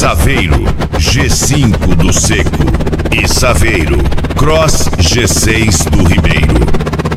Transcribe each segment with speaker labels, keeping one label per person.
Speaker 1: Saveiro, G5 do Seco. E Saveiro, Cross G6 do Ribeiro.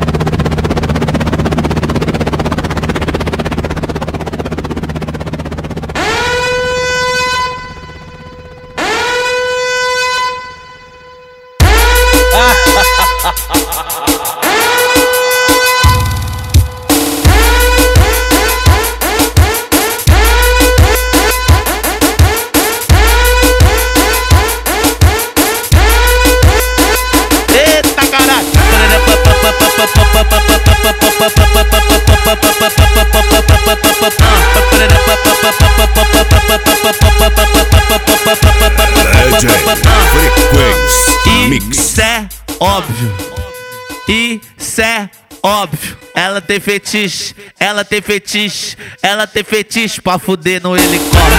Speaker 2: Isso é óbvio, isso é óbvio. Ela tem fetiche, ela tem fetiche, ela tem fetiche pra fuder no helicóptero.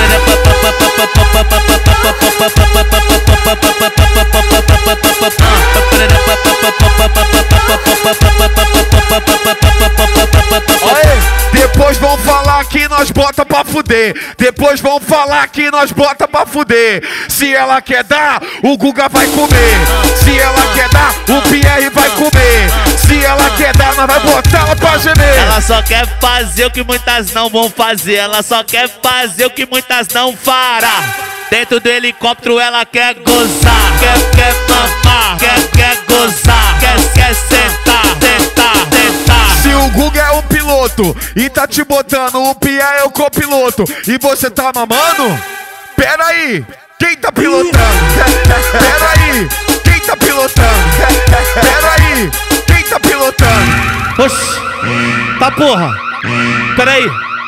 Speaker 3: Depois vão falar que nós bota pra fuder. Depois vão falar que nós bota pra fuder. Se ela quer dar, o Guga vai comer. Se ela quer dar, o Pierre vai comer. Se ela quer dar, nós vai botar ela pra gemer.
Speaker 2: Ela só quer fazer o que muitas não vão fazer. Ela só quer fazer o que muitas não fará. Dentro do helicóptero ela quer gozar, quer mamar, quer gozar, quer sentar, tentar.
Speaker 3: Se o Guga é o piloto e tá te botando, o Pia é o copiloto e você tá mamando? Pera aí, quem tá pilotando? Pera aí, quem tá pilotando? Pera aí, quem tá pilotando?
Speaker 2: Oxi, tá porra. Peraí.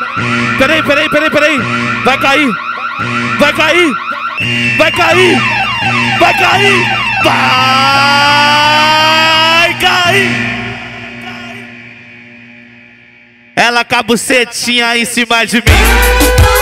Speaker 2: Vai cair. Vai cair. Ela com a bucetinha em cima de mim.